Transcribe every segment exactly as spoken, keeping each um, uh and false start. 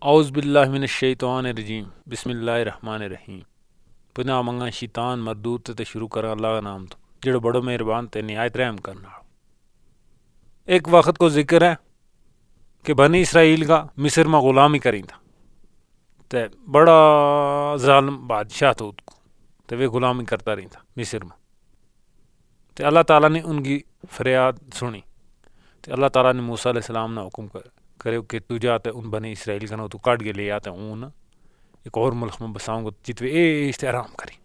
اعوذ باللہ من الشیطان الرجیم بسم اللہ الرحمن الرحیم پناہ منگا شیطان مردود تے شروع کرا اللہ کا نام تو جڑا بڑو مہربان تے نہایت رحم کرنا۔ ایک وقت کو ذکر ہے کہ بنی اسرائیل کا مصر میں غلامی کریں تھا تے بڑا ظالم بادشاہ تھا اس کو تے وہ غلامی کرتا رہی تھا مصر میں تے اللہ تعالیٰ نے ان کی فریاد سنی تے اللہ تعالیٰ نے موسیٰ علیہ السلام نے حکم کر کرے کہ تو جاتے ان بنی اسرائیل کا نو تو کاٹ کے لے آتے اون ایک اور ملک میں بساؤں گا جتوے اے اشتحرام کری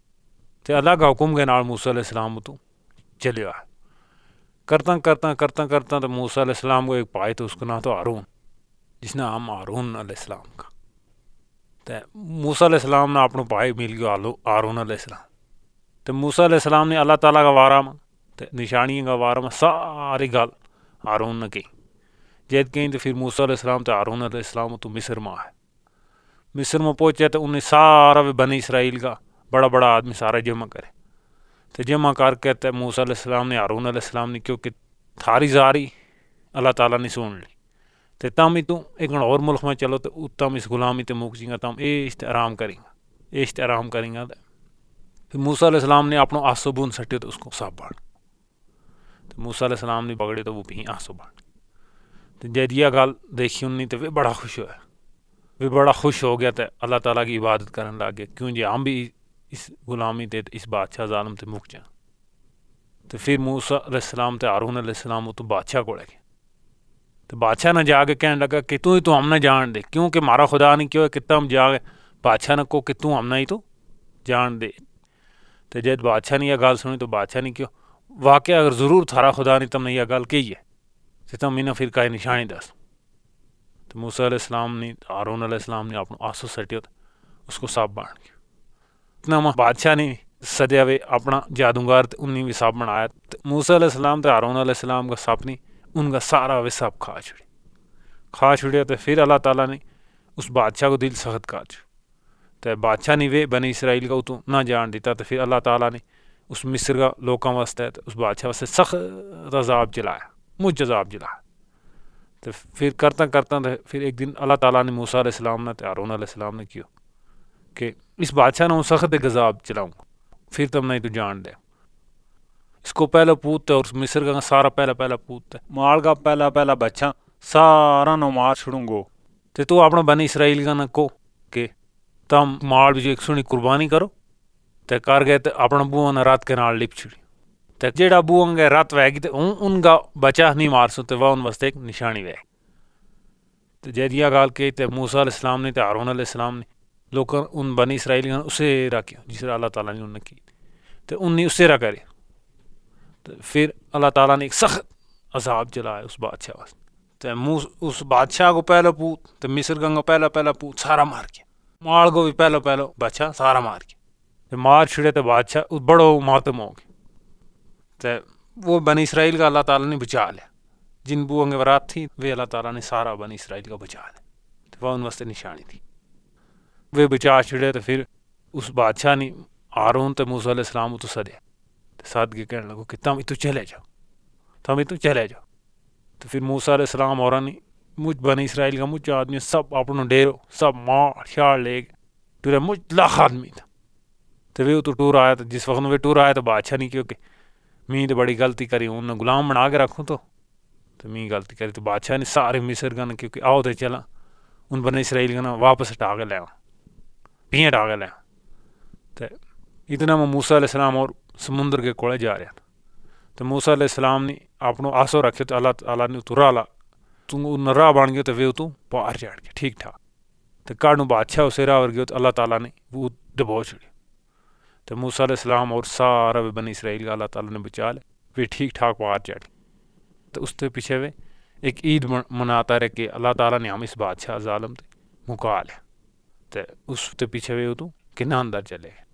تے اللہ کا حکم کے نال موسیٰ علیہ السلام تو چلے آئے کرتا کرتا کرتا کرتا تو موسیٰ علیہ السلام کو ایک پائے تو اس کا نام تو ہارون جس نے ہم ہارون علیہ السلام کا تے موسیٰ علیہ السلام نے اپنے پائے مل گیا ہارون علیہ السلام تے موسیٰ علیہ السلام نے اللہ تعالیٰ کا وارہ میں تے نشانیاں کا وارہ میں ساری گل ہارون نے کی جیت کہیں تو پھر موسیٰ علیہ السلام تے ہارون علیہ السلام تو مصر میں آئے مصر میں پہنچے تو انہیں سارا بنی اسرائیل کا بڑا بڑا آدمی سارا جمع کرے تو جمع کر کے تے موسیٰ علیہ السلام نے ہارون علیہ السلام نے کیونکہ تھاری زاری اللہ تعالیٰ نے سن لی تے تم ہی تو ایک اور ملک میں چلو تو تم اس غلامی تے موک جیں گا تم ایشت آرام کریں گا ایشت آرام کریں گا پھر موسیٰ علیہ السلام نے اپنا آسو بون سٹے تو اس کو صاف باڑ تو موسیٰ علیہ السلام نے پکڑے تو وہ بھی آسو باڑ تو جب یہ گل دیکھی انہیں تو وہ بڑا خوش ہوا وہ بڑا خوش ہو گیا تو اللہ تعالیٰ کی عبادت کرنے لگ گیا کیوں جی ہم بھی اس غلامی تے اس بادشاہ ظالم تے مک جائیں تو پھر موسیٰ علیہ السلام تے ہارون علیہ السلام تو بادشاہ کو لے گئے تو بادشاہ نے جا کے کہنے لگا کہ تو ہی تو ہم نے جان دے کیونکہ مارا خدا نہیں کیوں کتنا ہم جا گئے بادشاہ نے کو کہ تو ہم نے ہی تو جان دے تو جب بادشاہ نے یہ گل سنی تو بادشاہ نے کیوں واقعہ اگر ضرور تھارا خدا نہیں تم نے یہ گل کہی ہے تو تم انہیں پھر کہیں نشانی دس تو موسیٰ علیہ السلام نے ہارون علیہ السلام نے اپنا آسو سٹیا اس کو صاف بان گیا اتنا ماں بادشاہ نے سدیا ہوئے اپنا جادوگر انہیں بھی صاف بنایا تو موسیٰ علیہ السلام تے ہارون علیہ السلام کا صاف نہیں ان کا سارا وہ صاف کھا چھڑی کھا چھڑیا تو پھر اللہ تعالیٰ نے اس بادشاہ کو دل سخت کھا چھڑ تو بادشاہ نے وہ بنی اسرائیل کا تو نہ جان دیتا تو پھر اللہ تعالیٰ نے اس مصر کا لوکاں واسطے اس بادشاہ واسطے سخت عذاب جلایا مجھ عذاب جلایا تو پھر کرتا کرتا تو پھر ایک دن اللہ تعالیٰ نے موسیٰ علیہ السلام نے ہارون علیہ السلام نے کیوں کہ اس بادشاہ نے سخت عذاب چلاؤں پھر تم نہیں تو جان دے اس کو پہلا پوت ہے اور اس مصر کا سارا پہلا پہلا پوت ہے مال کا پہلا پہلا بچہ سارا نو مار چھڑوں گو تو تو اپنا بنی اسرائیل کا نہ کو کہ تم مال بھی جو ایک سونی قربانی کرو تو کر گئے تو اپنا بوہ نہ رات کے نال لپ چھڑی تو جیڑا بوہ گئے رات وے گی تو ان کا بچہ نہیں مار سو تو وہ ان واسطے ایک نشانی وے تو جب یہ گال کہ تو موسیٰ علیہ السلام نے تو ہارون علیہ السلام نے لوگ ان بنی اسرائیل کا اسے رکھا جس طرح اللہ تعالیٰ نے انہوں نے کی تو ان نے اسے رکھا رہے تو پھر اللہ تعالیٰ نے ایک سخت عذاب جلایا اس بادشاہ واسطے تو اس بادشاہ کو پہلا پوت تو مصر کا پہلا پہلا پوت سارا مار گیا مال کو بھی پہلا پہلا بچہ سارا مار گیا مار چھڑے تو بادشاہ اس بڑو ماتم ہو گیا تو وہ بنی اسرائیل کا اللہ تعالیٰ نے بچا لیا جن بوؤں کے ورات تھی وہ اللہ تعالیٰ نے سارا بنی اسرائیل کا بچا لیا تو وہ ان واسطے نشانی تھی وہ بچا چھڑے تو پھر اس بادشاہ نے ہارون تو موسیٰ علیہ السلام تو سدے تو سد کے کہنے لگو کہ تم تو چلے جاؤ تم تو چلے جاؤ تو پھر موسیٰ علیہ السلام اور مجھ بنی اسرائیل کا مجھ آدمی سب اپنا ڈیرو سب مار شاڑ لے گئے ٹورے مجھ لاکھ آدمی تھا تو وہ تو ٹور آیا تو جس وقت وہ ٹور آیا تو بادشاہ نہیں کیونکہ میں تو بڑی غلطی کری انہوں نے غلام بنا کے رکھوں تو تو میں غلطی کری تو بادشاہ نے سارے مصر کا نا کیونکہ آؤ تو چلا ان بنی اسرائیل کا نا واپس ہٹا کے لے آؤں پیہ ہٹا کے لے آؤں تو اتنا میں موسیٰ علیہ السلام اور سمندر کے کوڑے جا رہا تھا تو موسیٰ علیہ السلام نے اپنا آسو رکھے تو اللہ تعالیٰ نے تو راہ لا تو راہ بن گیا تو وہ تو پار چڑھ گیا ٹھیک ٹھاک تو کاڑوں بادشاہ اسے راہ ور گیا تو اللہ تعالیٰ نے وہ ڈبو چھڑیا تو موسیٰ علیہ السلام اور سارا وہ بنی اسرائیل کا اللہ تعالیٰ نے بچا لے وہ ٹھیک ٹھاک پار چڑھ تو اس کے پیچھے وہ ایک عید مناتا رہے کہ اللہ تعالیٰ نے ہم اس بادشاہ ظالم تے مکا لیا تو اس کے پیچھے وہ تو کہ نہ اندر چلے